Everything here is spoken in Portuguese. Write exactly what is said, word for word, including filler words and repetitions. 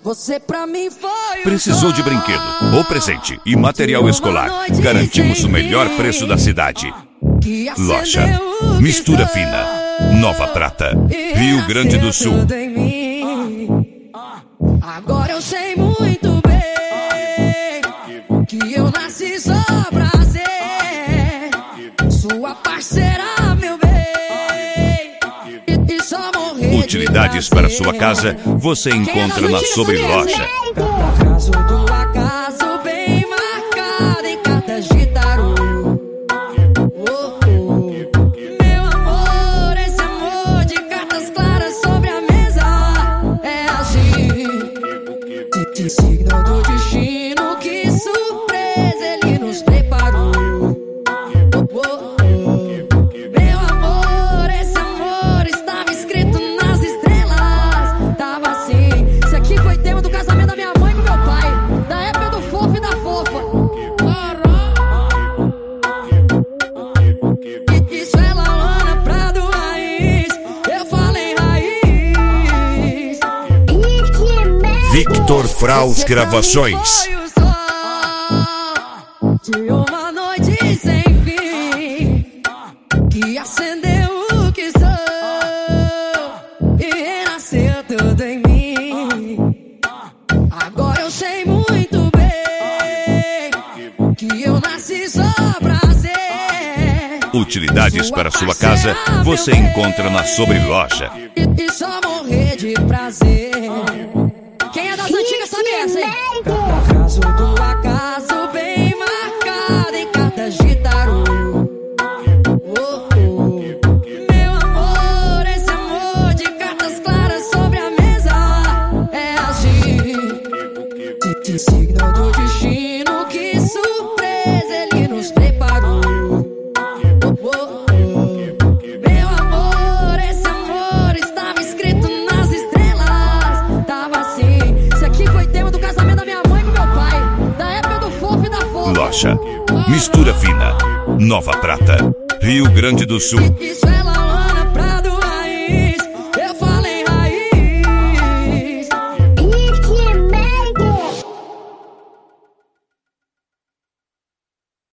Você pra mim foi. Precisou de brinquedo ou presente e material escolar? Garantimos o melhor preço da cidade. Loja Mistura Fina, Nova Prata, Rio Grande do Sul. Agora eu sei muito bem que eu nasci só pra ser sua parceira, meu bem, e só morrer. Utilidades para sua casa você encontra na Sobreloja. Caso do acaso bem marcado em cartas de tarô. Oh, oh. Meu amor, esse amor de cartas claras sobre a mesa é assim. Signo do destino, que surpresa ele nos preparou. Oh, oh, oh. Meu amor, esse amor estava escrito nas estrelas. Tava assim. Isso aqui foi tema do casamento da minha mãe com meu pai, da época do fofo e da fofa. Isso é Lauana Prado Raiz. Eu falei raiz. Victor Fraus Gravações. De uma noite sem fim, que acendeu o que sou e renasceu tudo em mim. Agora eu sei muito bem que eu nasci só pra ser. Utilidades para sua casa você encontra na Sobreloja. E, e só morrer de prazer. Quem é das antigas sabe essa, hein? Caso do acaso bem marcado em cartas de tarô. Oh, oh. Meu amor, esse amor de cartas claras sobre a mesa é assim. Signo do destino, que surpresa ele nos preparou. Oh, oh, oh. Meu amor, esse amor estava escrito nas estrelas. Tava assim. Isso aqui foi tema do casamento da minha mãe com meu pai, da época do fofo e da fofa. Loja Mistura Fina, Nova Prata, Rio Grande do Sul. Isso é